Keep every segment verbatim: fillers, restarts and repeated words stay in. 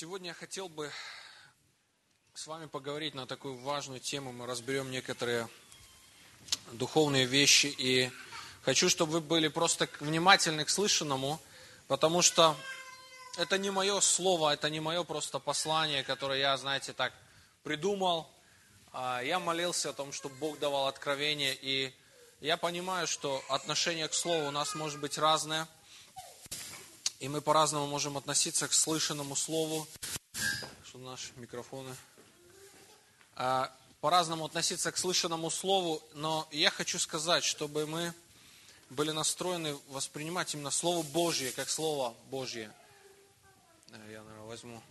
Сегодня я хотел бы с вами поговорить на такую важную тему. Мы разберем некоторые духовные вещи. И хочу, чтобы вы были просто внимательны к слышанному, потому что это не мое слово, это не мое просто послание, которое я, знаете, так придумал. Я молился о том, чтобы Бог давал откровение. И я понимаю, что отношение к слову у нас может быть разное. И мы по-разному можем относиться к слышанному слову. Что наши микрофоны? А, по-разному относиться к слышанному слову, но я хочу сказать, чтобы мы были настроены воспринимать именно Слово Божье, как Слово Божье. Я, наверное, возьму.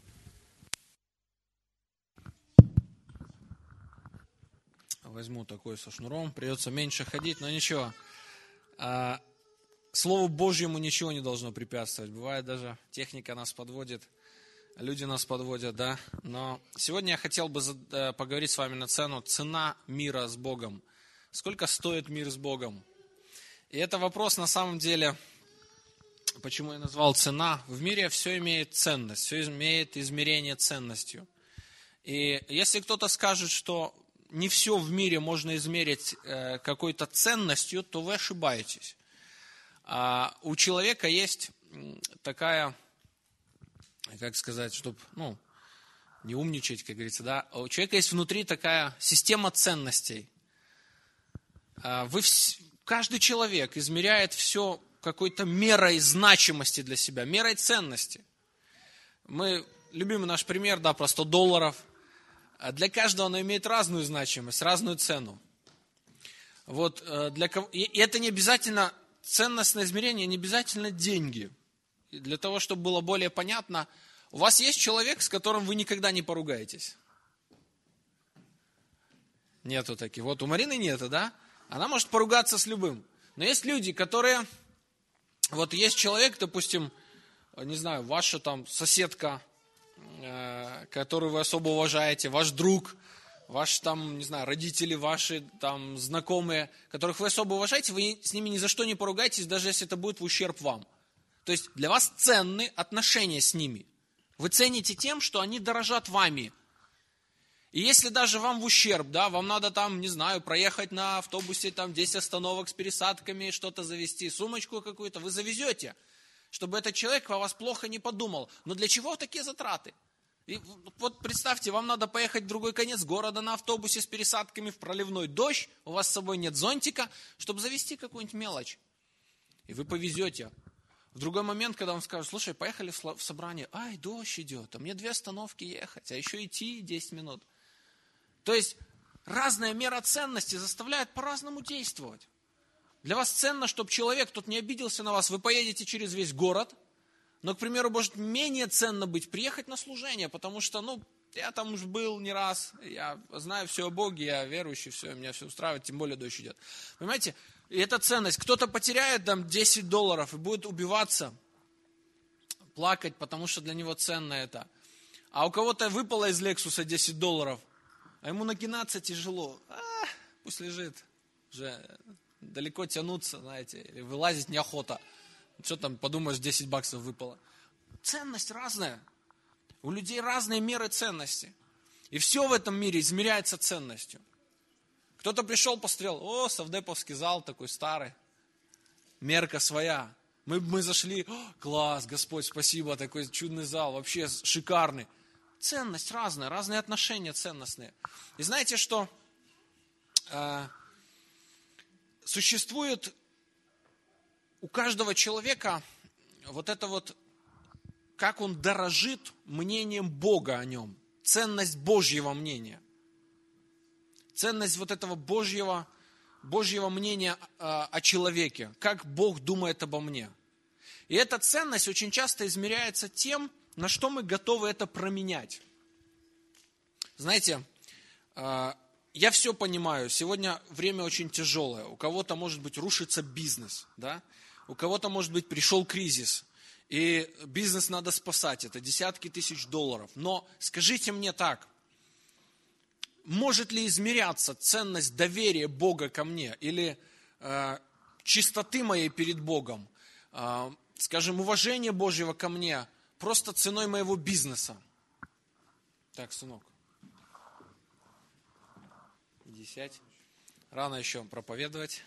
Возьму такой со шнуром, придется меньше ходить, но ничего. А, Слову Божьему ничего не должно препятствовать. Бывает даже техника нас подводит, люди нас подводят, да. Но сегодня я хотел бы поговорить с вами на цену, цена мира с Богом. Сколько стоит мир с Богом? И это вопрос на самом деле, почему я назвал цена. В мире все имеет ценность, все имеет измерение ценностью. И если кто-то скажет, что не все в мире можно измерить какой-то ценностью, то вы ошибаетесь. А у человека есть такая, как сказать, чтобы, ну, не умничать, как говорится, да, у человека есть внутри такая система ценностей. Вы, каждый человек измеряет все какой-то мерой значимости для себя, мерой ценности. Мы любим наш пример, да, про сто долларов. Для каждого она имеет разную значимость, разную цену. Вот для кого... И это не обязательно... Ценностное измерение не обязательно деньги. И для того, чтобы было более понятно, у вас есть человек, с которым вы никогда не поругаетесь? Нету таких. Вот у Марины нету, да? Она может поругаться с любым. Но есть люди, которые... Вот есть человек, допустим, не знаю, ваша там соседка, э, которую вы особо уважаете, ваш друг... Ваши там, не знаю, родители, ваши там знакомые, которых вы особо уважаете, вы с ними ни за что не поругаетесь, даже если это будет в ущерб вам. То есть для вас ценны отношения с ними. Вы цените тем, что они дорожат вами. И если даже вам в ущерб, да, вам надо там, не знаю, проехать на автобусе там десять остановок с пересадками, что-то завезти, сумочку какую-то, вы завезете, чтобы этот человек о вас плохо не подумал. Но для чего такие затраты? И вот представьте, вам надо поехать в другой конец города на автобусе с пересадками в проливной дождь, у вас с собой нет зонтика, чтобы завезти какую-нибудь мелочь. И вы повезете. В другой момент, когда вам скажут, слушай, поехали в собрание, ай, дождь идет, а мне две остановки ехать, а еще идти десять минут. То есть разная мера ценности заставляет по-разному действовать. Для вас ценно, чтобы человек тот не обиделся на вас, вы поедете через весь город. Но, к примеру, может менее ценно быть, приехать на служение, потому что, ну, я там уж был не раз, я знаю все о Боге, я верующий, все, меня все устраивает, тем более дождь идет. Понимаете, и это ценность. Кто-то потеряет там десять долларов и будет убиваться, плакать, потому что для него ценно это. А у кого-то выпало из Лексуса десять долларов, а ему нагинаться тяжело. А, пусть лежит, уже далеко тянуться, знаете, или вылазить неохота. Что там, подумаешь, десять баксов выпало. Ценность разная. У людей разные меры ценности. И все в этом мире измеряется ценностью. Кто-то пришел, посмотрел, о, совдеповский зал такой старый. Мерка своя. Мы, мы зашли, класс, Господь, спасибо, такой чудный зал, вообще шикарный. Ценность разная, разные отношения ценностные. И знаете, что э, существует... У каждого человека вот это вот, как он дорожит мнением Бога о нем, ценность Божьего мнения, ценность вот этого Божьего, Божьего мнения о, о человеке, как Бог думает обо мне. И эта ценность очень часто измеряется тем, на что мы готовы это променять. Знаете, я все понимаю, сегодня время очень тяжелое, у кого-то, может быть, рушится бизнес, да? У кого-то, может быть, пришел кризис, и бизнес надо спасать, это десятки тысяч долларов. Но скажите мне так, может ли измеряться ценность доверия Бога ко мне, или э, чистоты моей перед Богом, э, скажем, уважение Божьего ко мне просто ценой моего бизнеса. Так, сынок, иди сядь. Рано еще проповедовать.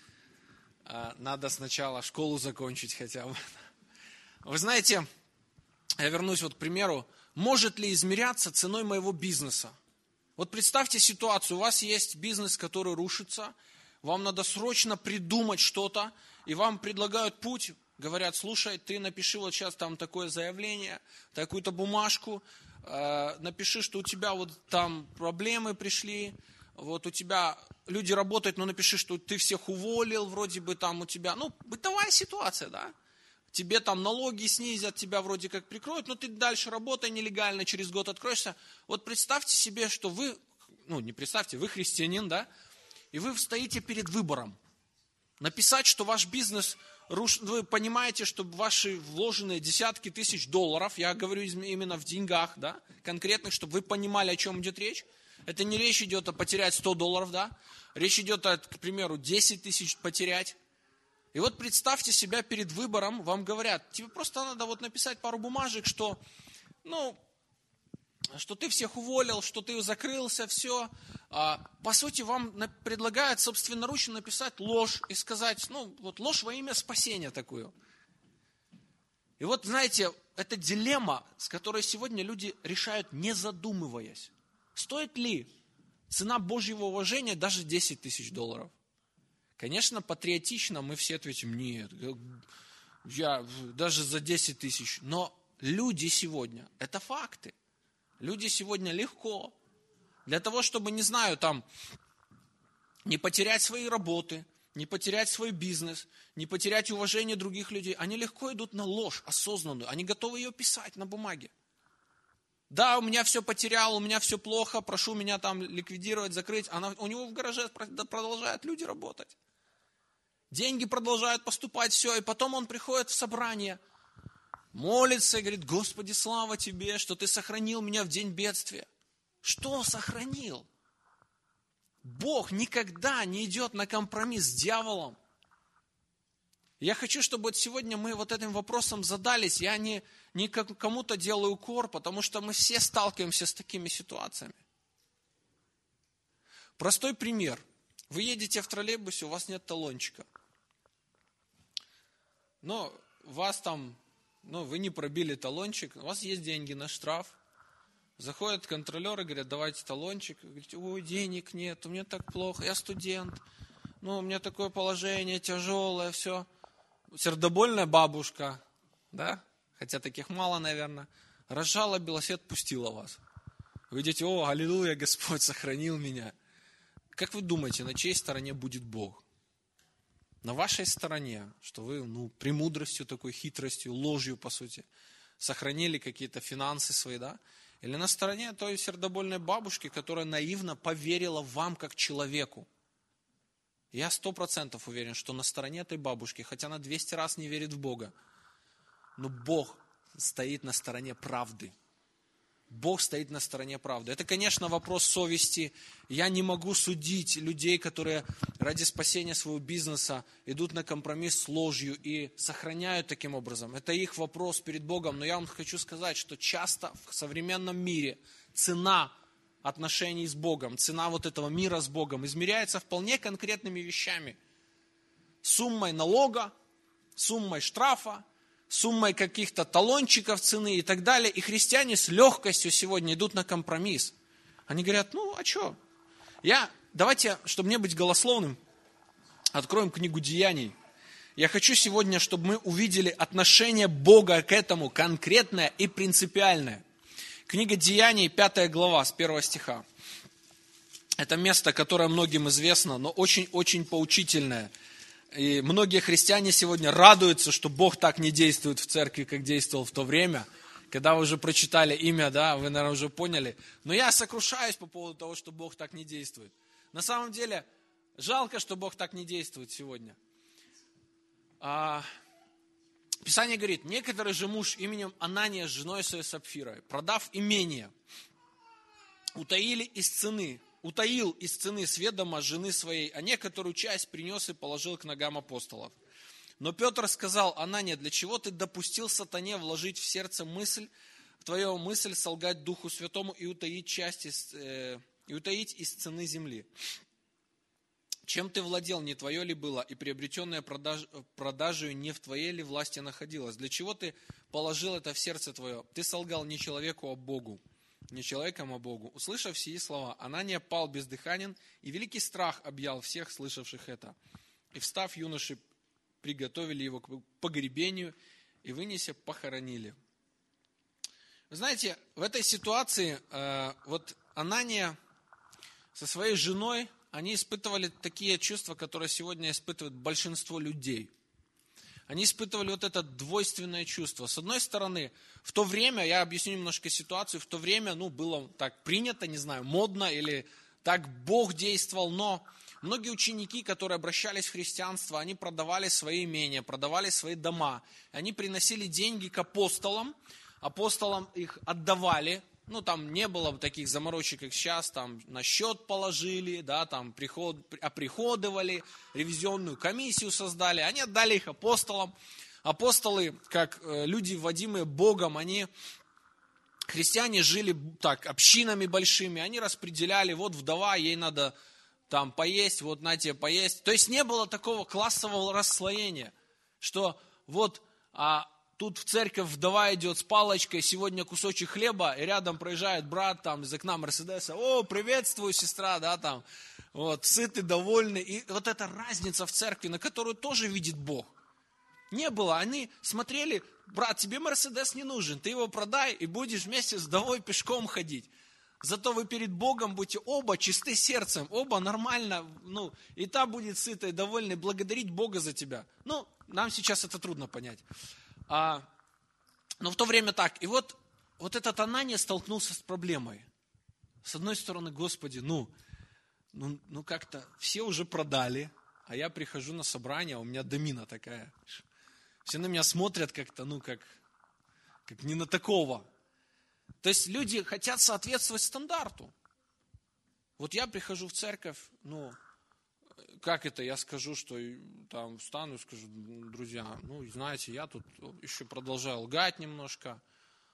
Надо сначала школу закончить хотя бы. Вы знаете, я вернусь вот к примеру. Может ли измеряться ценой моего бизнеса? Вот представьте ситуацию. У вас есть бизнес, который рушится. Вам надо срочно придумать что-то. И вам предлагают путь. Говорят, слушай, ты напиши вот сейчас там такое заявление, такую-то бумажку. Э, напиши, что у тебя вот там проблемы пришли. Вот у тебя люди работают, но напиши, что ты всех уволил, вроде бы там у тебя, ну, бытовая ситуация, да. Тебе там налоги снизят, тебя вроде как прикроют, но ты дальше работай нелегально, через год откроешься. Вот представьте себе, что вы, ну, не представьте, вы христианин, да, и вы стоите перед выбором. Написать, что ваш бизнес, вы понимаете, что ваши вложенные десятки тысяч долларов, я говорю именно в деньгах, да, конкретных, чтобы вы понимали, о чем идет речь. Это не речь идет о потерять сто долларов, да? Речь идет о, к примеру, десять тысяч потерять. И вот представьте себя перед выбором, вам говорят, тебе просто надо вот написать пару бумажек, что, ну, что ты всех уволил, что ты закрылся, все. А, по сути, вам предлагают собственноручно написать ложь и сказать, ну, вот ложь во имя спасения такую. И вот, знаете, это дилемма, с которой сегодня люди решают, не задумываясь. Стоит ли цена Божьего уважения даже десять тысяч долларов? Конечно, патриотично мы все ответим, нет, я даже за десять тысяч. Но люди сегодня, это факты. Люди сегодня легко. Для того, чтобы, не знаю, там, не потерять свои работы, не потерять свой бизнес, не потерять уважение других людей, они легко идут на ложь осознанную. Они готовы ее писать на бумаге. Да, у меня все потерял, у меня все плохо, прошу меня там ликвидировать, закрыть. Она, у него в гараже продолжают люди работать. Деньги продолжают поступать, все. И потом он приходит в собрание, молится и говорит, Господи, слава Тебе, что Ты сохранил меня в день бедствия. Что сохранил? Бог никогда не идет на компромисс с дьяволом. Я хочу, чтобы вот сегодня мы вот этим вопросом задались. Я не, не кому-то делаю укор, потому что мы все сталкиваемся с такими ситуациями. Простой пример. Вы едете в троллейбусе, у вас нет талончика. Но вас там, ну, вы не пробили талончик, у вас есть деньги на штраф. Заходят контролеры, говорят, давайте талончик. Вы говорите, ой, денег нет, у меня так плохо, я студент. Ну, у меня такое положение тяжелое, все. Сердобольная бабушка, да, хотя таких мало, наверное, разжалобилась и отпустила вас. Вы видите, о, аллилуйя, Господь сохранил меня. Как вы думаете, на чьей стороне будет Бог? На вашей стороне, что вы, ну, премудростью такой, хитростью, ложью, по сути, сохранили какие-то финансы свои, да? Или на стороне той сердобольной бабушки, которая наивно поверила вам как человеку? Я сто процентов уверен, что на стороне этой бабушки, хотя она двести раз не верит в Бога, но Бог стоит на стороне правды. Бог стоит на стороне правды. Это, конечно, вопрос совести. Я не могу судить людей, которые ради спасения своего бизнеса идут на компромисс с ложью и сохраняют таким образом. Это их вопрос перед Богом. Но я вам хочу сказать, что часто в современном мире цена отношений с Богом, цена вот этого мира с Богом измеряется вполне конкретными вещами. Суммой налога, суммой штрафа, суммой каких-то талончиков цены и так далее. И христиане с легкостью сегодня идут на компромисс. Они говорят, ну, а что? Я, давайте, чтобы не быть голословным, откроем книгу Деяний. Я хочу сегодня, чтобы мы увидели отношение Бога к этому конкретное и принципиальное. Книга Деяний, пятая глава, с первого стиха. Это место, которое многим известно, но очень-очень поучительное. И многие христиане сегодня радуются, что Бог так не действует в церкви, как действовал в то время. Когда вы уже прочитали имя, да, вы, наверное, уже поняли. Но я сокрушаюсь по поводу того, что Бог так не действует. На самом деле, жалко, что Бог так не действует сегодня. А, Писание говорит, некоторый же муж именем Анания с женой своей Сапфирой, продав имение, утаили из цены, утаил из цены с ведома жены своей, а некоторую часть принес и положил к ногам апостолов. Но Петр сказал: Анания, для чего ты допустил сатане вложить в сердце мысль, в твою мысль солгать Духу Святому и утаить часть из, э, и утаить из цены земли? Чем ты владел, не твое ли было, и приобретенное продаж, продажею не в твоей ли власти находилось? Для чего ты положил это в сердце твое? Ты солгал не человеку, а Богу. Не человеком, а Богу. Услышав сии слова, Анания пал бездыханен, и великий страх объял всех, слышавших это. И встав, юноши приготовили его к погребению, и, вынеся, похоронили. Вы знаете, в этой ситуации э, вот Анания со своей женой, они испытывали такие чувства, которые сегодня испытывают большинство людей. Они испытывали вот это двойственное чувство. С одной стороны, в то время, я объясню немножко ситуацию, в то время, ну, было так принято, не знаю, модно или так Бог действовал, но многие ученики, которые обращались в христианство, они продавали свои имения, продавали свои дома. Они приносили деньги к апостолам, апостолам их отдавали. Ну, там не было таких заморочек, как сейчас, там на счет положили, да, там приход, оприходовали, ревизионную комиссию создали. Они отдали их апостолам. Апостолы, как люди, вводимые Богом, они, христиане, жили так, общинами большими, они распределяли, вот вдова, ей надо там поесть, вот на тебе поесть. То есть не было такого классового расслоения, что вот... А, тут в церковь вдова идет с палочкой, сегодня кусочек хлеба, и рядом проезжает брат там из окна Мерседеса: о, приветствую, сестра, да, там, вот, сытый, довольный. И вот эта разница в церкви, на которую тоже видит Бог. Не было, они смотрели: брат, тебе Мерседес не нужен, ты его продай, и будешь вместе с вдовой пешком ходить. Зато вы перед Богом будете оба чисты сердцем, оба нормально, ну, и та будет сытая, довольной, благодарить Бога за тебя. Ну, нам сейчас это трудно понять. А, но в то время так. И вот, вот этот Анания столкнулся с проблемой. С одной стороны, Господи, ну, ну, ну как-то все уже продали, а я прихожу на собрание, а у меня домина такая. Все на меня смотрят как-то, ну, как, как не на такого. То есть люди хотят соответствовать стандарту. Вот я прихожу в церковь, ну, как это, я скажу, что там встану и скажу: друзья, ну, знаете, я тут еще продолжаю лгать немножко,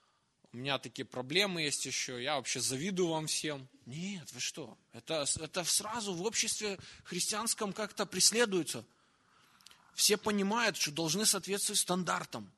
у меня такие проблемы есть еще, я вообще завидую вам всем. Нет, вы что, это, это сразу в обществе христианском как-то преследуется. Все понимают, что должны соответствовать стандартам.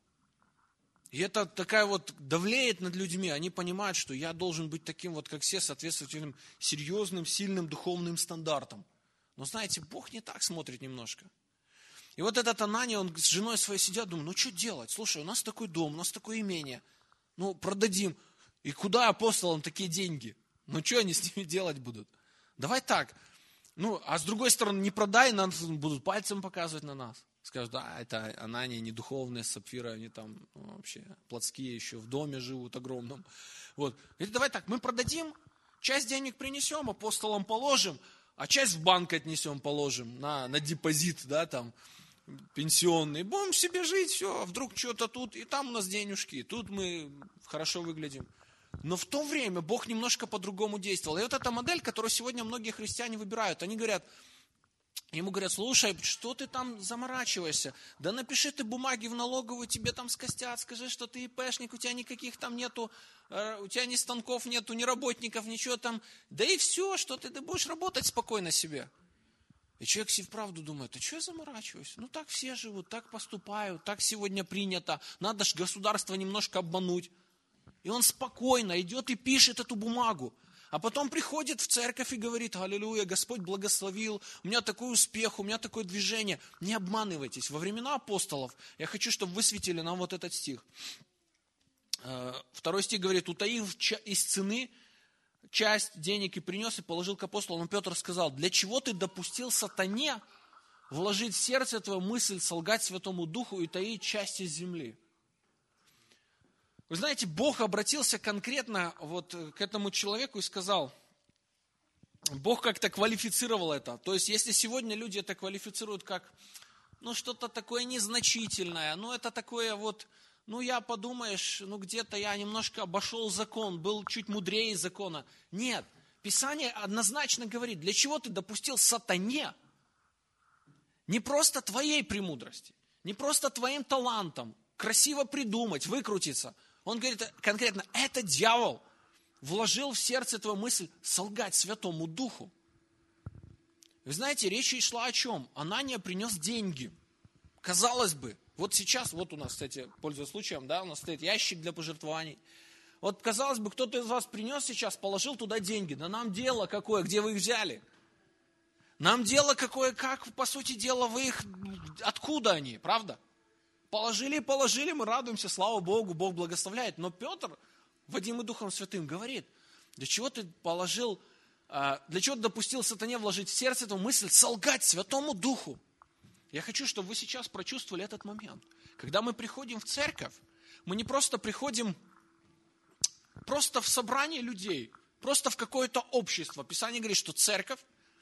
И это такая вот давлеет над людьми, они понимают, что я должен быть таким вот, как все, соответствовать этим серьезным, сильным духовным стандартам. Но знаете, Бог не так смотрит немножко. И вот этот Анания, он с женой своей сидят, думает: ну что делать? Слушай, у нас такой дом, у нас такое имение. Ну, продадим. И куда апостолам такие деньги? Ну, что они с ними делать будут? Давай так. Ну, а с другой стороны, не продай, нас будут пальцем показывать на нас. Скажут: да, это Анания, не духовные, сапфиры, они там, ну, вообще плотские еще, в доме живут огромном. Вот. Говорит: давай так, мы продадим, часть денег принесем, апостолам положим, а часть в банк отнесем, положим, на, на депозит, да, там, пенсионный. Будем себе жить, все, вдруг что-то тут, и там у нас денежки, тут мы хорошо выглядим. Но в то время Бог немножко по-другому действовал. И вот эта модель, которую сегодня многие христиане выбирают, они говорят, ему говорят: слушай, что ты там заморачиваешься? Да напиши ты бумаги в налоговую, тебе там скостят, скажи, что ты ИПшник, у тебя никаких там нету, у тебя ни станков нету, ни работников, ничего там. Да и все, что ты, ты будешь работать спокойно себе. И человек себе вправду думает: а что я заморачиваюсь? Ну так все живут, так поступают, так сегодня принято, надо же государство немножко обмануть. И он спокойно идет и пишет эту бумагу. А потом приходит в церковь и говорит: аллилуйя, Господь благословил, у меня такой успех, у меня такое движение. Не обманывайтесь. Во времена апостолов, я хочу, чтобы высветили нам вот этот стих. Второй стих говорит: утаив из цены часть денег и принес, и положил к апостолам. Петр сказал: для чего ты допустил сатане вложить в сердце твою мысль солгать Святому Духу и таить часть из земли? Вы знаете, Бог обратился конкретно вот к этому человеку и сказал, Бог как-то квалифицировал это. То есть, если сегодня люди это квалифицируют как, ну, что-то такое незначительное, ну, это такое вот, ну, я, подумаешь, ну, где-то я немножко обошел закон, был чуть мудрее закона. Нет, Писание однозначно говорит, для чего ты допустил сатане, не просто твоей премудрости, Не просто твоим талантом, красиво придумать, выкрутиться. Он говорит конкретно, это дьявол вложил в сердце твою мысль солгать Святому Духу. Вы знаете, речь и шла о чем? Анания принес деньги. Казалось бы, вот сейчас, вот у нас, кстати, пользуясь случаем, да, у нас стоит ящик для пожертвований. Вот, казалось бы, кто-то из вас принес сейчас, положил туда деньги. Да нам дело какое, где вы их взяли? Нам дело какое, как, по сути дела, вы их, откуда они, правда? Положили, положили, мы радуемся, слава Богу, Бог благословляет. Но Петр, водимый Духом Святым, говорит, для чего ты положил, для чего ты допустил сатане вложить в сердце эту мысль солгать Святому Духу? Я хочу, чтобы вы сейчас прочувствовали этот момент. Когда мы приходим в церковь, мы не просто приходим просто в собрание людей, просто в какое-то общество. Писание говорит, что церковь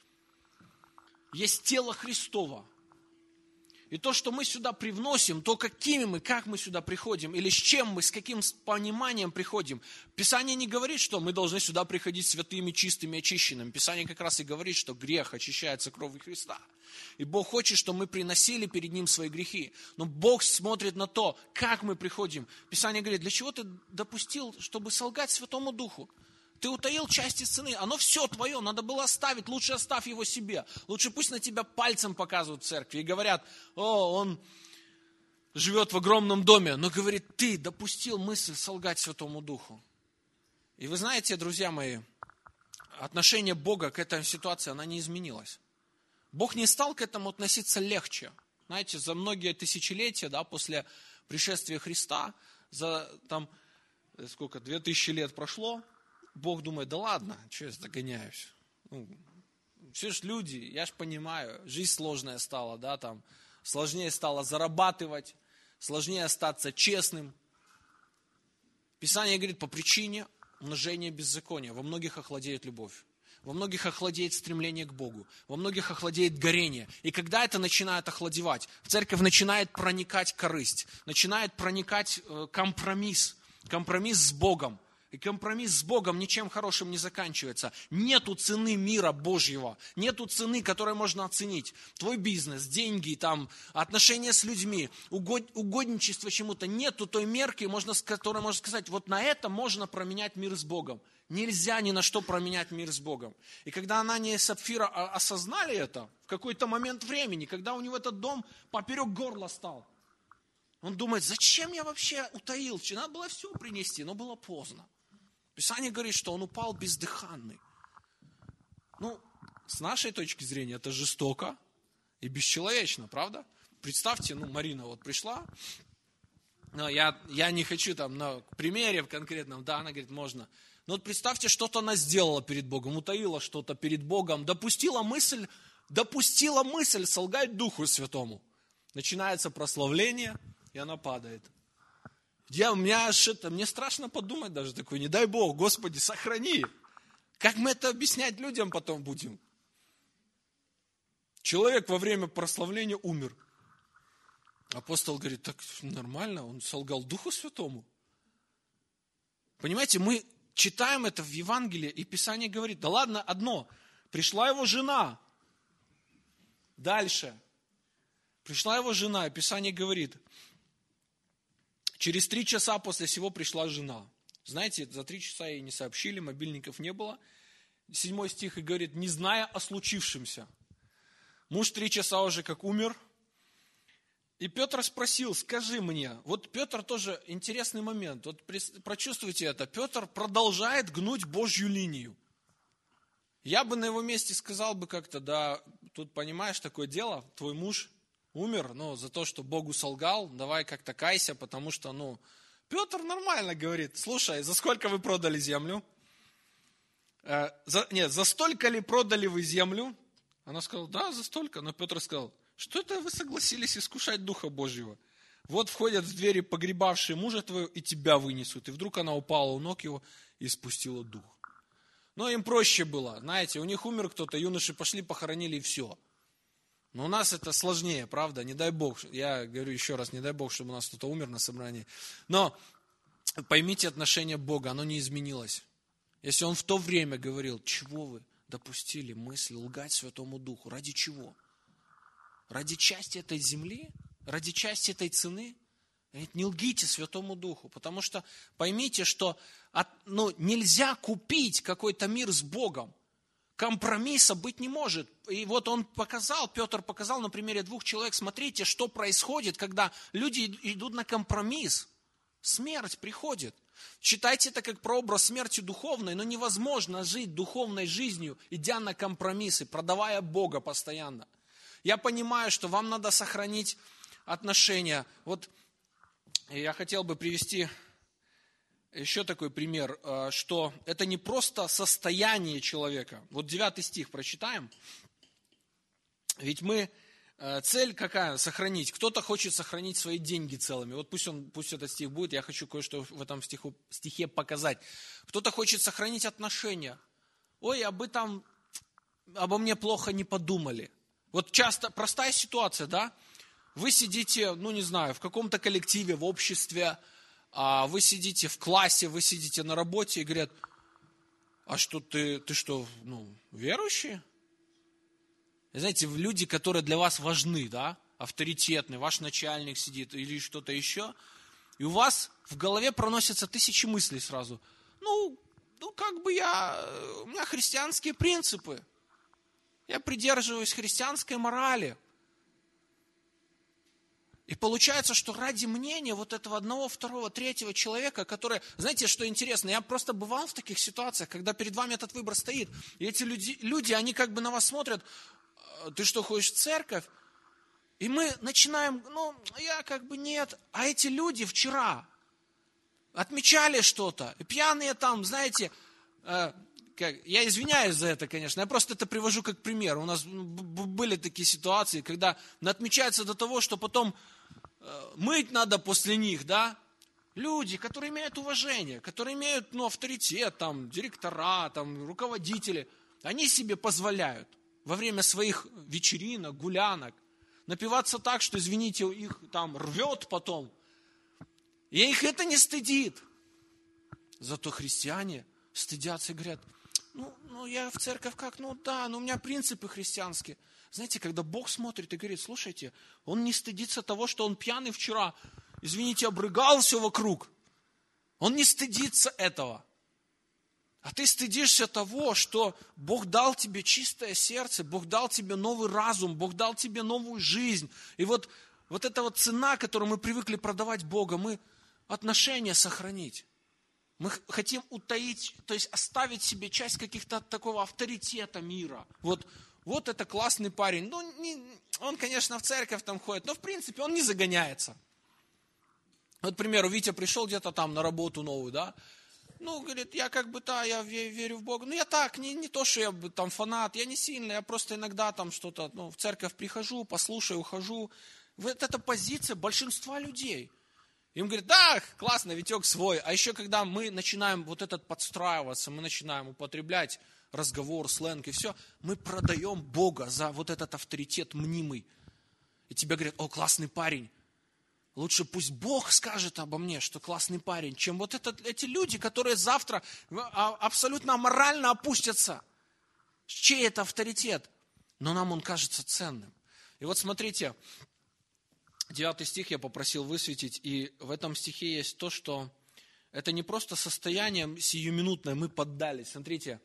есть тело Христово. И то, что мы сюда привносим, то, какими мы, как мы сюда приходим, или с чем мы, с каким пониманием приходим. Писание не говорит, что мы должны сюда приходить святыми, чистыми, очищенными. Писание как раз и говорит, что грех очищается кровью Христа. И Бог хочет, чтобы мы приносили перед Ним свои грехи. Но Бог смотрит на то, как мы приходим. Писание говорит, для чего ты допустил, чтобы солгать Святому Духу? Ты утаил части цены, оно все твое, надо было оставить, лучше оставь его себе. Лучше пусть на тебя пальцем показывают в церкви и говорят, о, он живет в огромном доме, но говорит, ты допустил мысль солгать Святому Духу. И вы знаете, друзья мои, отношение Бога к этой ситуации, она не изменилась. Бог не стал к этому относиться легче. Знаете, за многие тысячелетия, да, после пришествия Христа, за там, сколько, две тысячи лет прошло, Бог думает, да ладно, что я догоняюсь? Ну, все ж люди, я ж понимаю, жизнь сложная стала, да, там, сложнее стало зарабатывать, сложнее остаться честным. Писание говорит, по причине умножения беззакония во многих охладеет любовь, во многих охладеет стремление к Богу, во многих охладеет горение. И когда это начинает охладевать, в церковь начинает проникать корысть, начинает проникать компромисс, компромисс с Богом. И компромисс с Богом ничем хорошим не заканчивается. Нету цены мира Божьего. Нету цены, которую можно оценить. Твой бизнес, деньги, там, отношения с людьми, угод, угодничество чему-то. Нету той мерки, можно, которая можно сказать, вот на это можно променять мир с Богом. Нельзя ни на что променять мир с Богом. И когда Анания и Сапфира осознали это, в какой-то момент времени, когда у него этот дом поперек горла стал, он думает, зачем я вообще утаил? Надо было все принести, но было поздно. Писание говорит, что он упал бездыханный. Ну, с нашей точки зрения, это жестоко и бесчеловечно, правда? Представьте, ну, Марина вот пришла, но я, я не хочу там на примере конкретном, да, она говорит, можно. Но вот представьте, что-то она сделала перед Богом, утаила что-то перед Богом, допустила мысль, допустила мысль солгать Духу Святому. Начинается прославление, и она падает. Я, у меня аж это, мне страшно подумать даже такое, не дай Бог, Господи, сохрани. Как мы это объяснять людям потом будем? Человек во время прославления умер. Апостол говорит, так нормально, он солгал Духу Святому. Понимаете, мы читаем это в Евангелии, и Писание говорит, да ладно, одно, пришла его жена. Дальше. Пришла его жена, и Писание говорит, через три часа после сего пришла жена. Знаете, за три часа ей не сообщили, мобильников не было. Седьмой стих и говорит, не зная о случившемся. Муж три часа уже как умер. И Петр спросил, скажи мне, вот Петр тоже интересный момент, вот прочувствуйте это, Петр продолжает гнуть Божью линию. Я бы на его месте сказал бы как-то, да, тут понимаешь такое дело, твой муж умер, ну, за то, что Богу солгал, давай как-то кайся, потому что, ну, Петр нормально говорит, слушай, за сколько вы продали землю? Э, за, нет, за столько ли продали вы землю? Она сказала, да, за столько, но Петр сказал, что это вы согласились искушать Духа Божьего? Вот входят в двери погребавшие мужа твоего и тебя вынесут. И вдруг она упала у ног его и спустила дух. Но им проще было, знаете, у них умер кто-то, юноши пошли, похоронили и все. Но у нас это сложнее, правда? Не дай Бог, я говорю еще раз, не дай Бог, чтобы у нас кто-то умер на собрании. Но поймите отношение Бога, оно не изменилось. Если Он в то время говорил, чего вы допустили мысль лгать Святому Духу, ради чего? Ради части этой земли? ради части этой цены, не лгите Святому Духу, потому что поймите, что от, ну, нельзя купить какой-то мир с Богом. Компромисса быть не может. И вот он показал, Петр показал на примере двух человек, смотрите, что происходит, когда люди идут на компромисс. Смерть приходит. Считайте это как прообраз смерти духовной, но невозможно жить духовной жизнью, идя на компромиссы, продавая Бога постоянно. Я понимаю, что вам надо сохранить отношения. Вот я хотел бы привести еще такой пример, что это не просто состояние человека. Вот девятый стих прочитаем. Ведь мы, цель какая? Сохранить. Кто-то хочет сохранить свои деньги целыми. Вот пусть, он, пусть этот стих будет, я хочу кое-что в этом стиху, стихе показать. Кто-то хочет сохранить отношения. Ой, а бы там обо мне плохо не подумали. Вот часто, простая ситуация, да? Вы сидите, ну не знаю, в каком-то коллективе, в обществе, вы сидите в классе, вы сидите на работе и говорят, а что ты, ты что, ну, верующий? И знаете, люди, которые для вас важны, да, авторитетные, ваш начальник сидит или что-то еще, и у вас в голове проносятся тысячи мыслей сразу. Ну, ну как бы я, у меня христианские принципы, я придерживаюсь христианской морали. И получается, что ради мнения вот этого одного, второго, третьего человека, который, знаете, что интересно, я просто бывал в таких ситуациях, когда перед вами этот выбор стоит, и эти люди, люди, они как бы на вас смотрят, ты что, ходишь в церковь? И мы начинаем, ну, я как бы нет, а эти люди вчера отмечали что-то, и пьяные там, знаете, э, как, я извиняюсь за это, конечно, я просто это привожу как пример. У нас были такие ситуации, когда отмечается до того, что потом мыть надо после них, да, люди, которые имеют уважение, которые имеют, ну, авторитет, там, директора, там, руководители, они себе позволяют во время своих вечеринок, гулянок напиваться так, что, извините, их там рвет потом. И их это не стыдит. Зато христиане стыдятся и говорят, ну, ну я в церковь как, ну да, но у меня принципы христианские. Знаете, когда Бог смотрит и говорит, слушайте, Он не стыдится того, что он пьяный вчера, извините, обрыгал все вокруг. Он не стыдится этого. А ты стыдишься того, что Бог дал тебе чистое сердце, Бог дал тебе новый разум, Бог дал тебе новую жизнь. И вот, вот эта вот цена, которую мы привыкли продавать Бога, мы отношения сохранить. Мы хотим утаить, то есть оставить себе часть каких-то такого авторитета мира. Вот, вот это классный парень. Ну, не, он, конечно, в церковь там ходит, но в принципе он не загоняется. Вот, к примеру, Витя пришел где-то там на работу новую, да. Ну, говорит, я как бы, да, я верю в Бога. Ну, я так, не, не то, что я там фанат, я не сильный, я просто иногда там что-то, ну, в церковь прихожу, послушаю, ухожу. Вот это позиция большинства людей. Им говорят, да, классно, Витек свой. А еще когда мы начинаем вот этот подстраиваться, мы начинаем употреблять разговор, сленг и все, мы продаем Бога за вот этот авторитет мнимый. И тебе говорят, о, классный парень. Лучше пусть Бог скажет обо мне, что классный парень, чем вот этот, эти люди, которые завтра абсолютно аморально опустятся. Чей это авторитет? Но нам он кажется ценным. И вот смотрите, девятый стих я попросил высветить, и в этом стихе есть то, что это не просто состояние сиюминутное, мы поддались. Смотрите,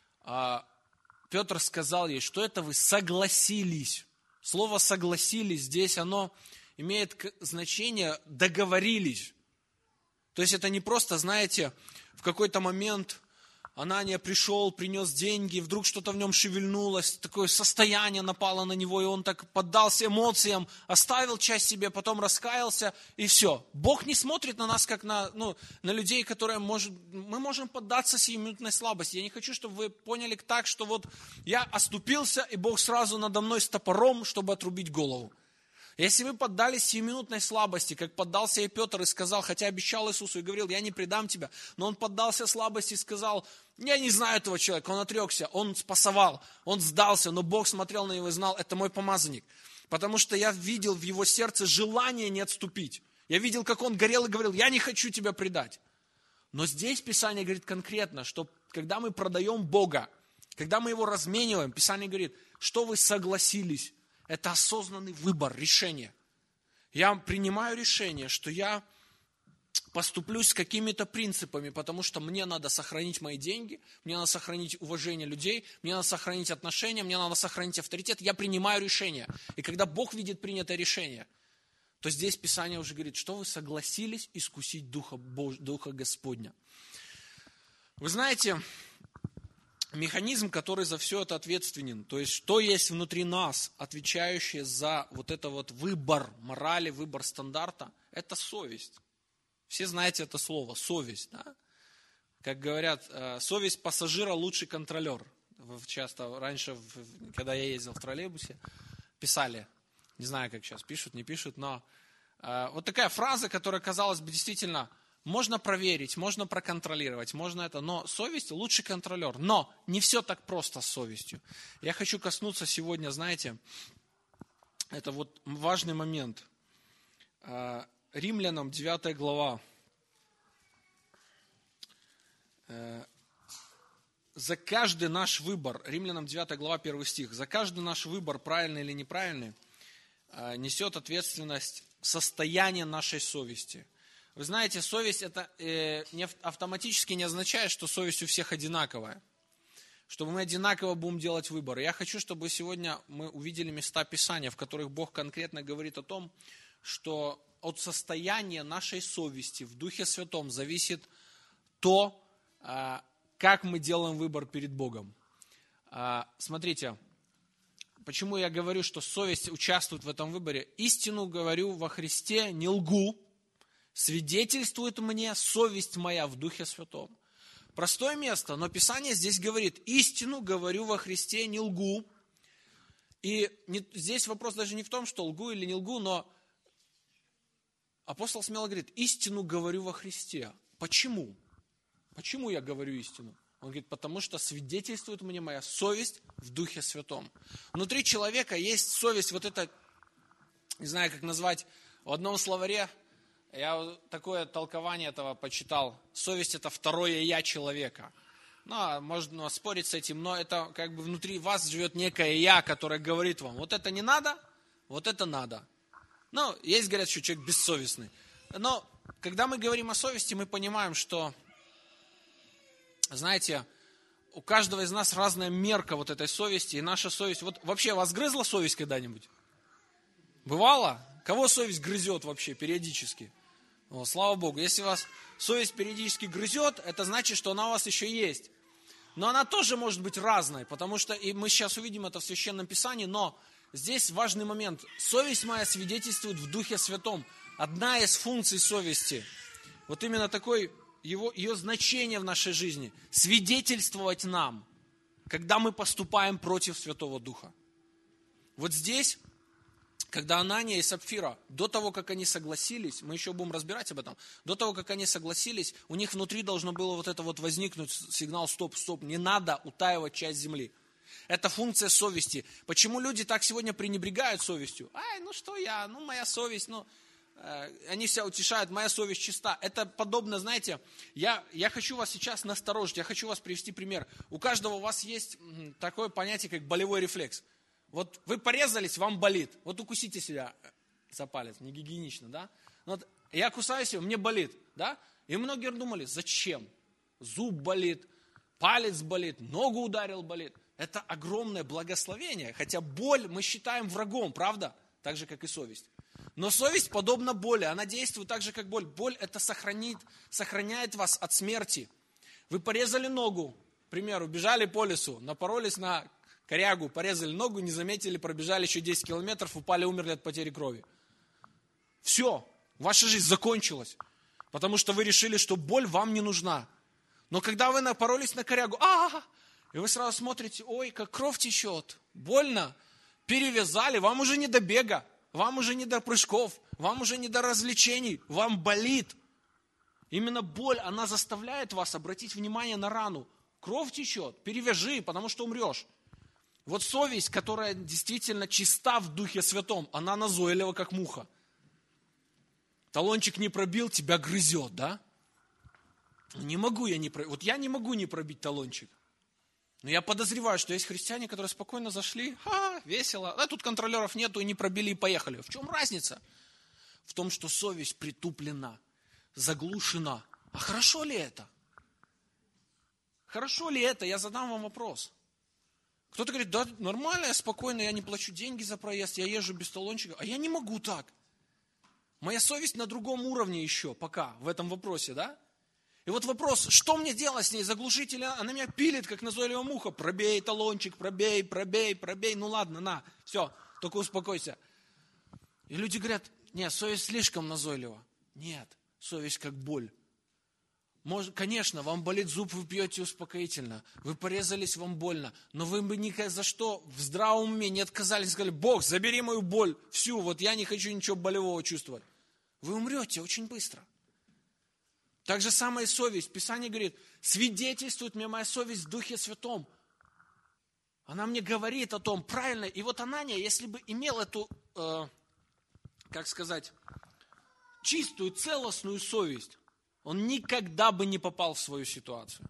Петр сказал ей, что это вы согласились. Слово «согласились» здесь, оно имеет значение «договорились». То есть это не просто, знаете, в какой-то момент Анания пришел, принес деньги, вдруг что-то в нем шевельнулось, такое состояние напало на него, и он так поддался эмоциям, оставил часть себе, потом раскаялся, и все. Бог не смотрит на нас, как на, ну, на людей, которые может, мы можем поддаться сиюминутной слабости. Я не хочу, чтобы вы поняли так, что вот я оступился, и Бог сразу надо мной с топором, чтобы отрубить голову. Если вы поддались сиюминутной слабости, как поддался и Петр и сказал, хотя обещал Иисусу и говорил, я не предам тебя, но он поддался слабости и сказал, я не знаю этого человека, он отрекся, он спасовал, он сдался, но Бог смотрел на него и знал, это мой помазанник, потому что я видел в его сердце желание не отступить. Я видел, как он горел и говорил, я не хочу тебя предать. Но здесь Писание говорит конкретно, что когда мы продаем Бога, когда мы его размениваем, Писание говорит, что вы согласились. Это осознанный выбор, решение. Я принимаю решение, что я поступлю с какими-то принципами, потому что мне надо сохранить мои деньги, мне надо сохранить уважение людей, мне надо сохранить отношения, мне надо сохранить авторитет. Я принимаю решение. И когда Бог видит принятое решение, то здесь Писание уже говорит, что вы согласились искусить Духа, Бож... Духа Господня. Вы знаете, механизм, который за все это ответственен, то есть что есть внутри нас, отвечающее за вот это вот выбор морали, выбор стандарта, это совесть. Все знаете это слово, совесть. Да? Как говорят, совесть пассажира лучший контролер. Часто раньше, когда я ездил в троллейбусе, писали, не знаю, как сейчас пишут, не пишут, но вот такая фраза, которая, казалось бы, действительно можно проверить, можно проконтролировать, можно это, но совесть лучший контролер. Но не все так просто с совестью. Я хочу коснуться сегодня, знаете, это вот важный момент. Римлянам девятая глава. За каждый наш выбор, Римлянам девятая глава, первый стих, за каждый наш выбор, правильный или неправильный, несет ответственность состояние нашей совести. Вы знаете, совесть это э, не автоматически не означает, что совесть у всех одинаковая. Чтобы мы одинаково будем делать выбор. Я хочу, чтобы сегодня мы увидели места Писания, в которых Бог конкретно говорит о том, что от состояния нашей совести в Духе Святом зависит то, э, как мы делаем выбор перед Богом. Э, смотрите, почему я говорю, что совесть участвует в этом выборе. Истину говорю во Христе, не лгу. Свидетельствует мне совесть моя в Духе Святом. Простое место, но Писание здесь говорит, истину говорю во Христе, не лгу. И не, здесь вопрос даже не в том, что лгу или не лгу, но апостол смело говорит, истину говорю во Христе. Почему? Почему я говорю истину? Он говорит, потому что свидетельствует мне моя совесть в Духе Святом. Внутри человека есть совесть, вот это, не знаю, как назвать, в одном словаре, я такое толкование этого почитал. Совесть – это второе «я» человека. Ну, можно спорить с этим, но это как бы внутри вас живет некое «я», которое говорит вам, вот это не надо, вот это надо. Ну, есть, говорят, что человек бессовестный. Но когда мы говорим о совести, мы понимаем, что, знаете, у каждого из нас разная мерка вот этой совести, и наша совесть... Вот вообще вас грызла совесть когда-нибудь? Бывало? Кого совесть грызет вообще периодически? О, слава Богу, если вас совесть периодически грызет, это значит, что она у вас еще есть. Но она тоже может быть разной, потому что, и мы сейчас увидим это в Священном Писании, но здесь важный момент. Совесть моя свидетельствует в Духе Святом. Одна из функций совести, вот именно такой, его, ее значение в нашей жизни, свидетельствовать нам, когда мы поступаем против Святого Духа. Вот здесь... Когда Анания и Сапфира, до того, как они согласились, мы еще будем разбирать об этом, до того, как они согласились, у них внутри должно было вот это вот возникнуть сигнал «стоп, стоп», не надо утаивать часть земли. Это функция совести. Почему люди так сегодня пренебрегают совестью? Ай, ну что я, ну моя совесть, ну, э, они себя утешают, моя совесть чиста. Это подобно, знаете, я, я хочу вас сейчас насторожить, я хочу вас привести пример. У каждого у вас есть такое понятие, как болевой рефлекс. Вот вы порезались, вам болит. Вот укусите себя за палец, не гигиенично, да? Вот я кусаю себя, мне болит, да? И многие думали, зачем? Зуб болит, палец болит, ногу ударил, болит. Это огромное благословение, хотя боль мы считаем врагом, правда? Так же, как и совесть. Но совесть подобна боли, она действует так же, как боль. Боль это сохранит, сохраняет вас от смерти. Вы порезали ногу, к примеру, бежали по лесу, напоролись на... корягу, порезали ногу, не заметили, пробежали еще десять километров, упали, умерли от потери крови. Все, ваша жизнь закончилась, потому что вы решили, что боль вам не нужна. Но когда вы напоролись на корягу, а, и вы сразу смотрите, ой, как кровь течет, больно, перевязали, вам уже не до бега, вам уже не до прыжков, вам уже не до развлечений, вам болит. Именно боль, она заставляет вас обратить внимание на рану. Кровь течет, перевяжи, потому что умрешь. Вот совесть, которая действительно чиста в Духе Святом, она назойлива, как муха. Талончик не пробил, тебя грызет, да? Не могу я не пробить. Вот я не могу не пробить талончик. Но я подозреваю, что есть христиане, которые спокойно зашли, ха, весело. Да, тут контролеров нету, и не пробили, и поехали. В чем разница? в том, что совесть притуплена, заглушена. А хорошо ли это? Хорошо ли это? Я задам вам вопрос. Кто-то говорит, да нормально, я спокойно, я не плачу деньги за проезд, я езжу без талончика. А я не могу так. Моя совесть на другом уровне еще пока в этом вопросе, да? И вот вопрос, что мне делать с ней? Заглушить или она меня пилит, как назойливая муха? Пробей талончик, пробей, пробей, пробей. Ну ладно, на, все, только успокойся. И люди говорят, нет, совесть слишком назойлива. Нет, совесть как боль. Может, конечно, вам болит зуб, вы пьете успокоительно. Вы порезались, вам больно. Но вы бы ни за что в здравом уме не отказались, сказали, Бог, забери мою боль всю, вот я не хочу ничего болевого чувствовать. Вы умрете очень быстро. Так же самое и совесть. Писание говорит, свидетельствует мне моя совесть в Духе Святом. Она мне говорит о том, правильно. И вот Анания, если бы имел эту, э, как сказать, чистую, целостную совесть, он никогда бы не попал в свою ситуацию.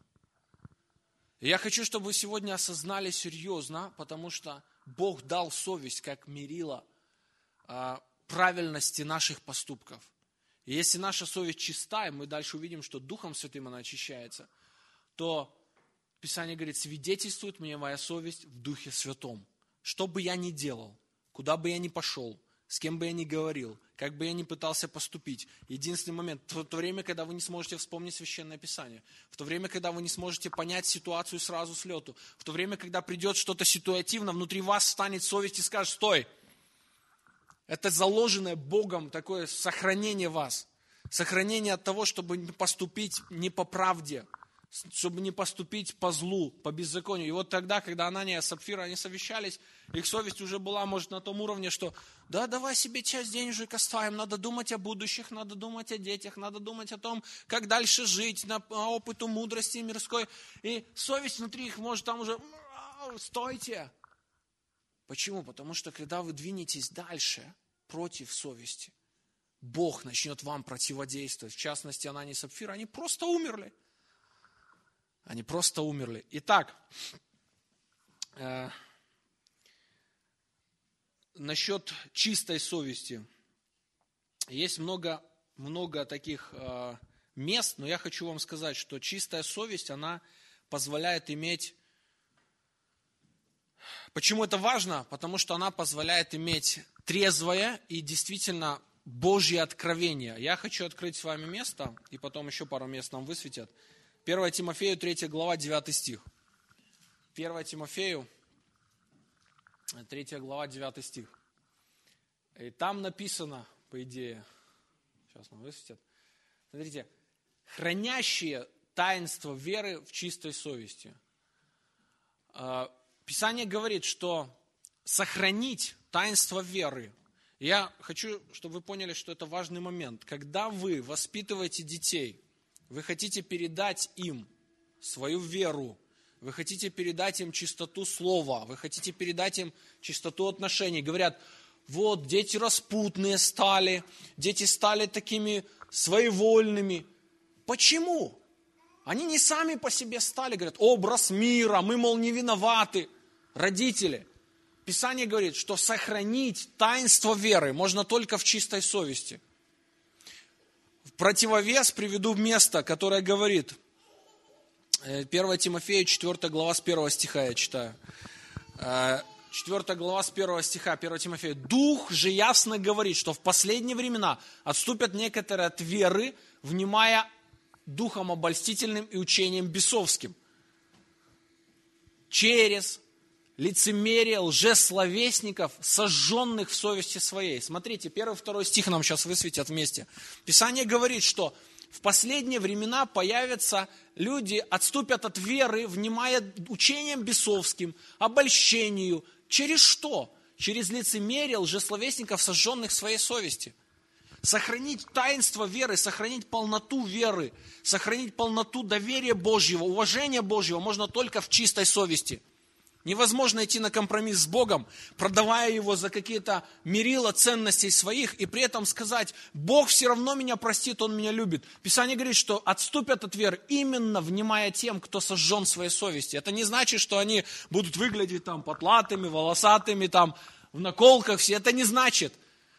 И я хочу, чтобы вы сегодня осознали серьезно, потому что Бог дал совесть как мерило э, правильности наших поступков. И если наша совесть чистая, мы дальше увидим, что Духом Святым она очищается, то Писание говорит, свидетельствует мне моя совесть в Духе Святом. Что бы я ни делал, куда бы я ни пошел, с кем бы я ни говорил, как бы я ни пытался поступить. Единственный момент, в то время, когда вы не сможете вспомнить Священное Писание, в то время, когда вы не сможете понять ситуацию сразу с лету, в то время, когда придет что-то ситуативно, внутри вас станет совесть и скажет, стой, это заложенное Богом такое сохранение вас, сохранение от того, чтобы не поступить не по правде, чтобы не поступить по злу, по беззаконию. И вот тогда, когда Анания и Сапфира, они совещались, их совесть уже была, может, на том уровне, что да, давай себе часть денежек оставим, надо думать о будущих, надо думать о детях, надо думать о том, как дальше жить, на опыту мудрости мирской. И совесть внутри их может там уже, стойте. Почему? Потому что, когда вы двинетесь дальше против совести, Бог начнет вам противодействовать. В частности, Анания и Сапфира, они просто умерли. Они просто умерли. Итак, э, насчет чистой совести. Есть много, много таких э, мест, но я хочу вам сказать, что чистая совесть, она позволяет иметь... Почему это важно? Потому что она позволяет иметь трезвое и действительно Божье откровение. Я хочу открыть с вами место, и потом еще пару мест нам высветят. первое Тимофею, третья глава, девятый стих. первое Тимофею, третья глава, девятый стих. И там написано, по идее, сейчас нам высветят. Смотрите, хранящие таинство веры в чистой совести. Писание говорит, что сохранить таинство веры. Я хочу, чтобы вы поняли, что это важный момент. Когда вы воспитываете детей, вы хотите передать им свою веру, вы хотите передать им чистоту слова, вы хотите передать им чистоту отношений. Говорят, вот дети распутные стали, дети стали такими своевольными. Почему? Они не сами по себе стали, говорят, образ мира, мы, мол, не виноваты. Родители. Писание говорит, что сохранить таинство веры можно только в чистой совести. В противовес приведу место, которое говорит, первое Тимофею, четвёртая глава, с первого стиха я читаю. четвёртая глава, с первого стиха, первое Тимофею. «Дух же ясно говорит, что в последние времена отступят некоторые от веры, внимая духом обольстительным и учением бесовским, через лицемерие лжесловесников, сожженных в совести своей». Смотрите, первый, второй стих нам сейчас высветят вместе. Писание говорит, что в последние времена появятся люди, отступят от веры, внимая учением бесовским, обольщению. Через что? Через лицемерие лжесловесников, сожженных в своей совести. Сохранить таинство веры, сохранить полноту веры, сохранить полноту доверия Божьего, уважения Божьего можно только в чистой совести. Невозможно идти на компромисс с Богом, продавая Его за какие-то мерила ценностей своих, и при этом сказать, Бог все равно меня простит, Он меня любит. Писание говорит, что отступят от веры, именно внимая тем, кто сожжен в своей совести. Это не значит, что они будут выглядеть там потлатыми, волосатыми, там в наколках все. Это не значит.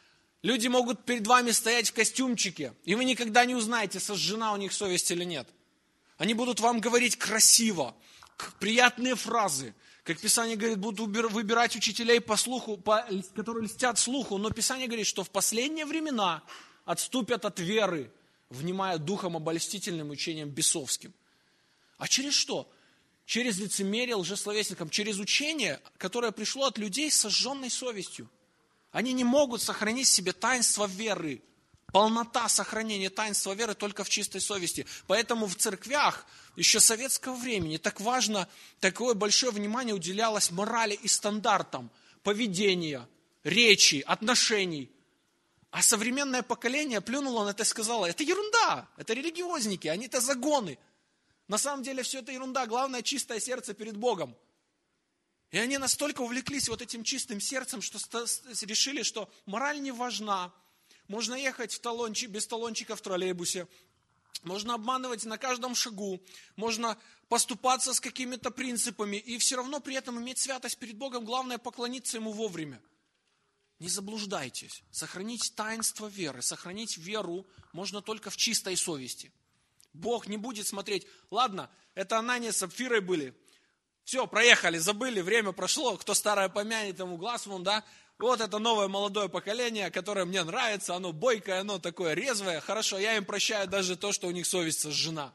Люди могут перед вами стоять в костюмчике, и вы никогда не узнаете, сожжена у них совесть или нет. Они будут вам говорить красиво, приятные фразы. Как Писание говорит, будут выбирать учителей по слуху, по, которые льстят слуху. Но Писание говорит, что в последние времена отступят от веры, внимая духом обольстительным, учением бесовским. А через что? Через лицемерие, лжесловесникам, через учение, которое пришло от людей с сожженной совестью. Они не могут сохранить в себе таинство веры. Полнота сохранения таинства веры только в чистой совести. Поэтому в церквях еще советского времени так важно, такое большое внимание уделялось морали и стандартам поведения, речи, отношений. А современное поколение плюнуло на это и сказало, это ерунда, это религиозники, они это загоны. На самом деле все это ерунда, главное чистое сердце перед Богом. И они настолько увлеклись вот этим чистым сердцем, что решили, что мораль не важна. Можно ехать в талончик, без талончика в троллейбусе, можно обманывать на каждом шагу, можно поступаться с какими-то принципами и все равно при этом иметь святость перед Богом. Главное поклониться Ему вовремя. Не заблуждайтесь. Сохранить таинство веры, сохранить веру можно только в чистой совести. Бог не будет смотреть, ладно, это Анания с Сапфирой были, все, проехали, забыли, время прошло, кто старое помянет, ему глаз вон, да. Вот это новое молодое поколение, которое мне нравится, оно бойкое, оно такое резвое, хорошо, я им прощаю даже то, что у них совесть сожжена.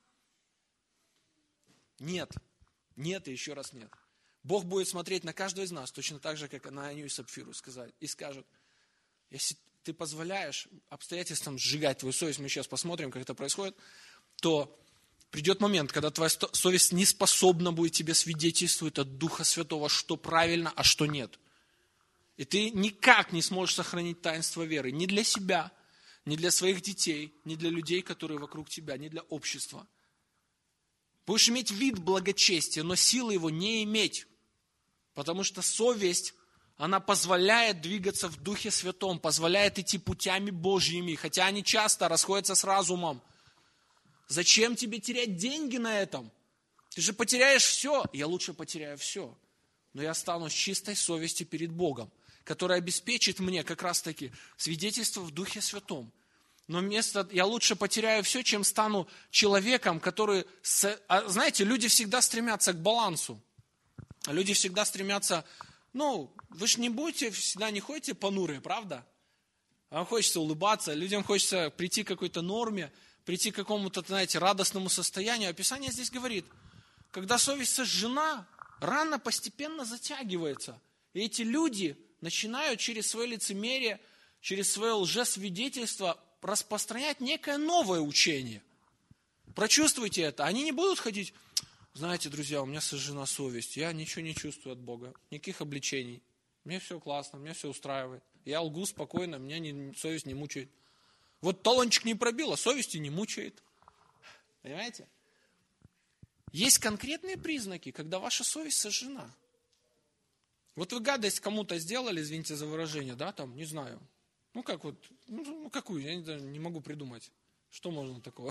Нет, нет и еще раз нет. Бог будет смотреть на каждого из нас, точно так же, как на Ананию и Сапфиру, сказать, и скажет, если ты позволяешь обстоятельствам сжигать твою совесть, мы сейчас посмотрим, как это происходит, то придет момент, когда твоя совесть не способна будет тебе свидетельствовать от Духа Святого, что правильно, а что нет. И ты никак не сможешь сохранить таинство веры. Ни для себя, ни для своих детей, ни для людей, которые вокруг тебя, ни для общества. Будешь иметь вид благочестия, но силы его не иметь. Потому что совесть, она позволяет двигаться в Духе Святом, позволяет идти путями Божьими, хотя они часто расходятся с разумом. Зачем тебе терять деньги на этом? Ты же потеряешь все. Я лучше потеряю все. Но я останусь чистой совестью перед Богом, который обеспечит мне как раз-таки свидетельство в Духе Святом. Но вместо, я лучше потеряю все, чем стану человеком, который... А знаете, люди всегда стремятся к балансу. Люди всегда стремятся... Ну, вы же не будете, всегда не ходите понурые, правда? Вам хочется улыбаться, людям хочется прийти к какой-то норме, прийти к какому-то, знаете, радостному состоянию. Писание здесь говорит, когда совесть сожжена, рана постепенно затягивается. И эти люди начинают через свое лицемерие, через свое лжесвидетельство распространять некое новое учение. Прочувствуйте это. Они не будут ходить, знаете, друзья, у меня сожжена совесть, я ничего не чувствую от Бога, никаких обличений. Мне все классно, мне все устраивает. Я лгу спокойно, меня не, совесть не мучает. Вот талончик не пробил, а совести не мучает. Понимаете? Есть конкретные признаки, когда ваша совесть сожжена. Вот вы гадость кому-то сделали, извините за выражение, да, там, не знаю. Ну, как вот, ну, какую, я не, не могу придумать. Что можно такого?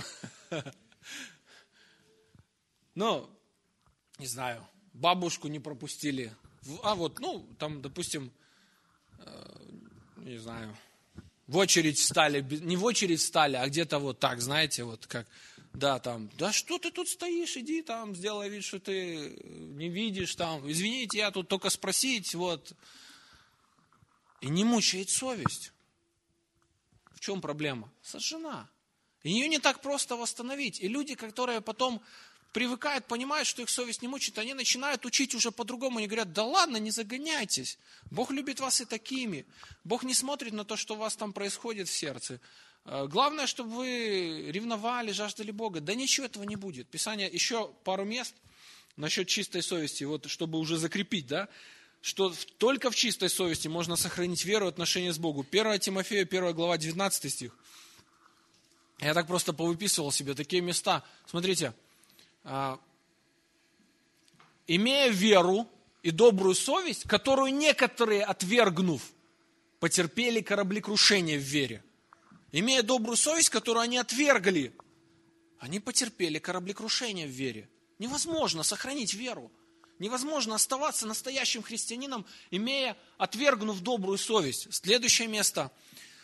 Ну, не знаю, бабушку не пропустили. А вот, ну, там, допустим, не знаю, в очередь встали, не в очередь встали, а где-то вот так, знаете, вот как, да, там, да что ты тут стоишь, иди там, сделай вид, что ты не видишь там, извините, я тут только спросить, вот. И не мучает совесть. В чем проблема? Сожжена. И ее не так просто восстановить. И люди, которые потом привыкают, понимают, что их совесть не мучает, они начинают учить уже по-другому. Они говорят, да ладно, не загоняйтесь. Бог любит вас и такими. Бог не смотрит на то, что у вас там происходит в сердце. Главное, чтобы вы ревновали, жаждали Бога. Да ничего этого не будет. Писание, еще пару мест насчет чистой совести, вот чтобы уже закрепить, да, что только в чистой совести можно сохранить веру и отношения с Богом. первое Тимофея, первая глава, девятнадцатый стих. Я так просто повыписывал себе такие места. Смотрите. Имея веру и добрую совесть, которую некоторые, отвергнув, потерпели кораблекрушение в вере. Имея добрую совесть, которую они отвергли, они потерпели кораблекрушение в вере. Невозможно сохранить веру. Невозможно оставаться настоящим христианином, имея, отвергнув добрую совесть. Следующее место.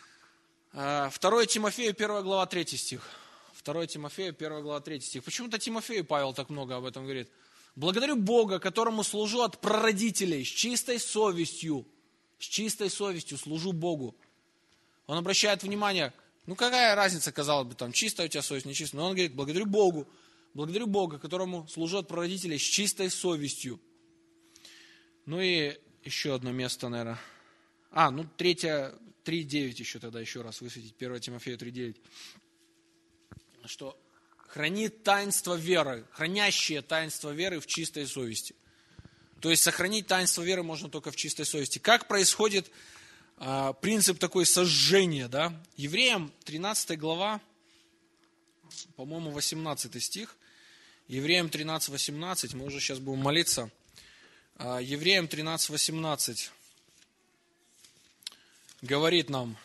второе Тимофею, первая глава, третий стих. второе Тимофею, первая глава, третий стих. Почему-то Тимофею Павел так много об этом говорит. «Благодарю Бога, которому служу от прародителей, с чистой совестью». С чистой совестью служу Богу. Он обращает внимание, ну какая разница, казалось бы, там, чистая у тебя совесть, не чистая. Но он говорит, благодарю Богу, благодарю Бога, которому служу от прародителей, с чистой совестью. Ну и еще одно место, наверное. А, ну третье, три девять еще тогда еще раз высветить, первое Тимофею три девять. Что хранит таинство веры, хранящее таинство веры в чистой совести. То есть сохранить таинство веры можно только в чистой совести. Как происходит а, принцип такой сожжения, да? Евреям тринадцатая глава, по-моему, восемнадцатый стих. Евреям тринадцать восемнадцать, мы уже сейчас будем молиться. А, Евреям тринадцать восемнадцать говорит нам: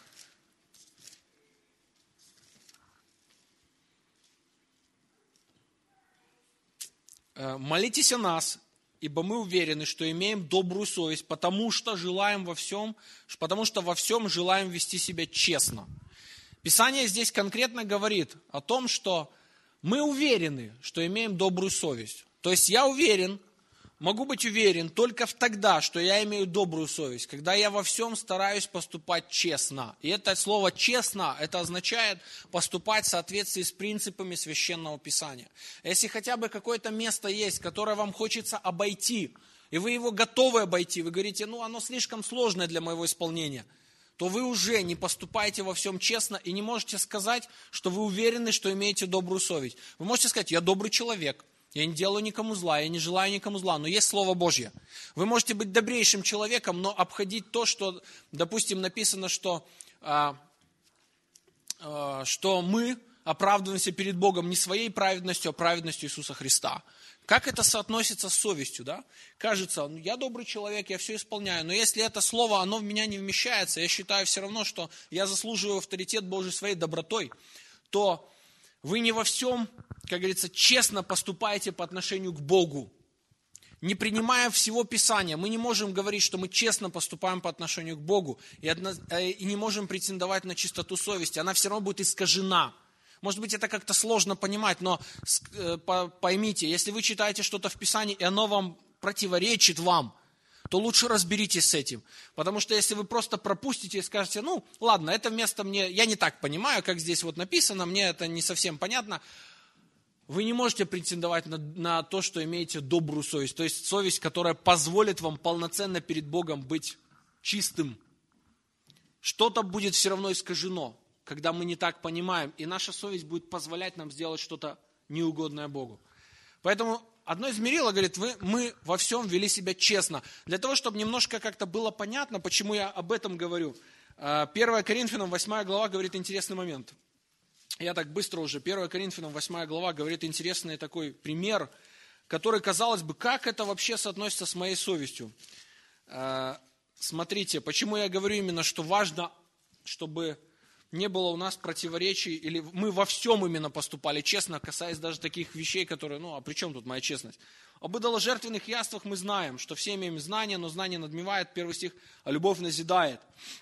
молитесь о нас, ибо мы уверены, что имеем добрую совесть, потому что желаем во всем, потому что во всем желаем вести себя честно. Писание здесь конкретно говорит о том, что мы уверены, что имеем добрую совесть. То есть я уверен, могу быть уверен только в тогда, что я имею добрую совесть, когда я во всем стараюсь поступать честно. И это слово «честно», это означает поступать в соответствии с принципами Священного Писания. Если хотя бы какое-то место есть, которое вам хочется обойти, и вы его готовы обойти, вы говорите, ну оно слишком сложное для моего исполнения, то вы уже не поступаете во всем честно и не можете сказать, что вы уверены, что имеете добрую совесть. Вы можете сказать, я добрый человек. Я не делаю никому зла, я не желаю никому зла, но есть Слово Божье. Вы можете быть добрейшим человеком, но обходить то, что, допустим, написано, что, а, а, что мы оправдываемся перед Богом не своей праведностью, а праведностью Иисуса Христа. Как это соотносится с совестью, да? Кажется, ну, я добрый человек, я все исполняю, но если это слово, оно в меня не вмещается, я считаю все равно, что я заслуживаю авторитет Божий своей добротой, то вы не во всем, как говорится, честно поступаете по отношению к Богу. Не принимая всего Писания, мы не можем говорить, что мы честно поступаем по отношению к Богу и, одно, и не можем претендовать на чистоту совести. Она все равно будет искажена. Может быть, это как-то сложно понимать, но поймите, если вы читаете что-то в Писании, и оно вам противоречит вам, то лучше разберитесь с этим. Потому что если вы просто пропустите и скажете, ну, ладно, это место мне, я не так понимаю, как здесь вот написано, мне это не совсем понятно, вы не можете претендовать на, на то, что имеете добрую совесть. То есть совесть, которая позволит вам полноценно перед Богом быть чистым. Что-то будет все равно искажено, когда мы не так понимаем, и наша совесть будет позволять нам сделать что-то неугодное Богу. Поэтому одно из мерило, говорит, вы, мы во всем вели себя честно. Для того, чтобы немножко как-то было понятно, почему я об этом говорю. первое Коринфянам восьмая глава говорит интересный момент. Я так быстро уже. первое Коринфянам восьмая глава говорит интересный такой пример, который, казалось бы, как это вообще соотносится с моей совестью. Смотрите, почему я говорю именно, что важно, чтобы не было у нас противоречий, или мы во всем именно поступали честно, касаясь даже таких вещей, которые, ну, а при чем тут моя честность? Об идоложертвенных яствах мы знаем, что все имеем знания, но знание надмевает, первый стих, а любовь назидает.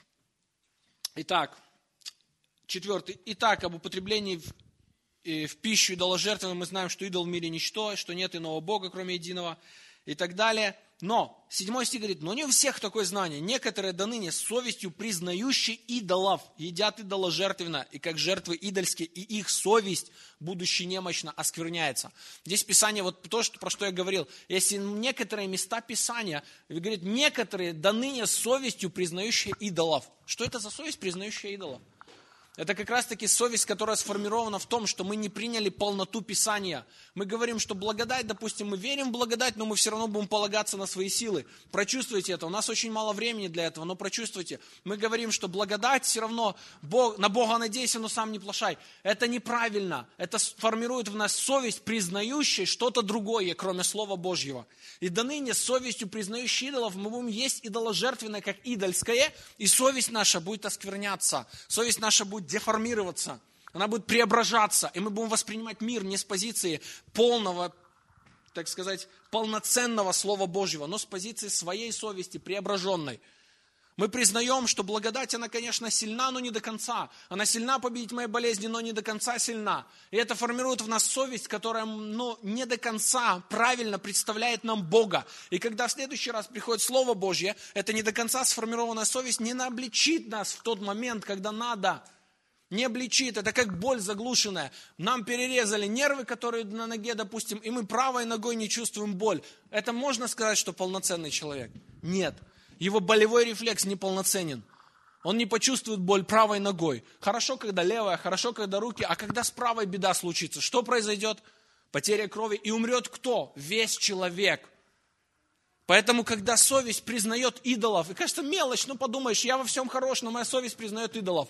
Итак, четвертый. Итак, об употреблении в, в пищу идоложертвенную мы знаем, что идол в мире ничто, что нет иного Бога, кроме единого, и так далее. Но, седьмой стих говорит, но не у всех такое знание. Некоторые до ныне с совестью признающие идолов едят идоложертвенно, и как жертвы идольские, и их совесть, будучи немощна, оскверняется. Здесь Писание, вот то, что, про что я говорил. Если некоторые места Писания, говорит, некоторые до ныне с совестью признающие идолов. Что это за совесть, признающая идолов? Это как раз-таки совесть, которая сформирована в том, что мы не приняли полноту Писания. Мы говорим, что благодать, допустим, мы верим в благодать, но мы все равно будем полагаться на свои силы. Прочувствуйте это. У нас очень мало времени для этого, но прочувствуйте. Мы говорим, что благодать все равно, Бог, на Бога надейся, но сам не плашай. Это неправильно. Это формирует в нас совесть, признающая что-то другое, кроме Слова Божьего. И до ныне с совестью признающей идолов мы будем есть идоложертвенное, как идольское, и совесть наша будет оскверняться. Совесть наша будет деформироваться, она будет преображаться, и мы будем воспринимать мир не с позиции полного, так сказать, полноценного Слова Божьего, но с позиции своей совести, преображенной. Мы признаем, что благодать, она, конечно, сильна, но не до конца. Она сильна победить мои болезни, но не до конца сильна. И это формирует в нас совесть, которая ну, не до конца правильно представляет нам Бога. И когда в следующий раз приходит Слово Божье, эта не до конца сформированная совесть не обличит нас в тот момент, когда надо. Не обличит. Это как боль заглушенная. Нам перерезали нервы, которые на ноге, допустим, и мы правой ногой не чувствуем боль. Это можно сказать, что полноценный человек? Нет. Его болевой рефлекс неполноценен. Он не почувствует боль правой ногой. Хорошо, когда левая, хорошо, когда руки. А когда с правой беда случится, что произойдет? Потеря крови. И умрет кто? Весь человек. Поэтому, когда совесть признает идолов, и кажется, мелочь, ну подумаешь, я во всем хорош, но моя совесть признает идолов.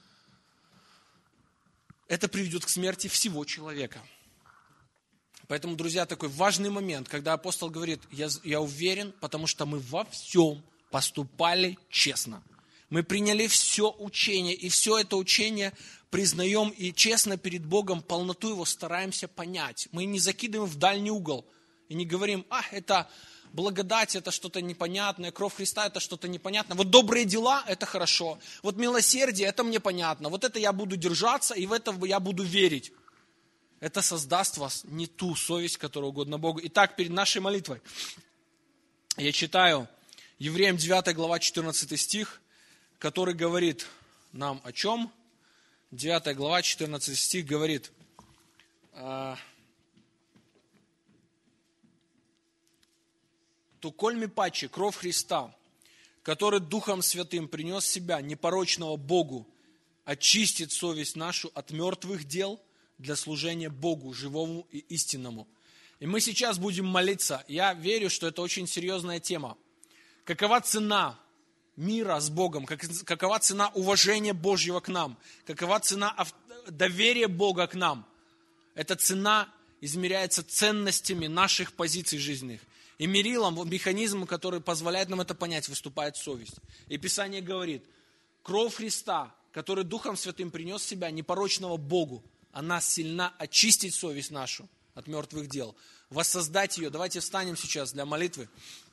Это приведет к смерти всего человека. Поэтому, друзья, такой важный момент, когда апостол говорит, я, я уверен, потому что мы во всем поступали честно. Мы приняли все учение, и все это учение признаем и честно перед Богом, полноту его стараемся понять. Мы не закидываем в дальний угол и не говорим, а, это благодать, это что-то непонятное, кровь Христа, это что-то непонятное. Вот добрые дела, это хорошо. Вот милосердие, это мне понятно. Вот это я буду держаться, и в это я буду верить. Это создаст в вас не ту совесть, которая угодна Богу. Итак, перед нашей молитвой я читаю Евреям девятая глава, четырнадцатый стих, который говорит нам о чем? девятая глава, четырнадцатый стих говорит, «То кольми паче кровь Христа, который Духом Святым принес себя, непорочного Богу, очистит совесть нашу от мертвых дел для служения Богу, живому и истинному». И мы сейчас будем молиться. Я верю, что это очень серьезная тема. Какова цена мира с Богом? Какова цена уважения Божьего к нам? Какова цена доверия Бога к нам? Эта цена измеряется ценностями наших позиций жизненных. И мерилом, механизмом, который позволяет нам это понять, выступает совесть. И Писание говорит, кровь Христа, который Духом Святым принес себя, непорочного Богу, она сильна очистить совесть нашу от мертвых дел, воссоздать ее. Давайте встанем сейчас для молитвы.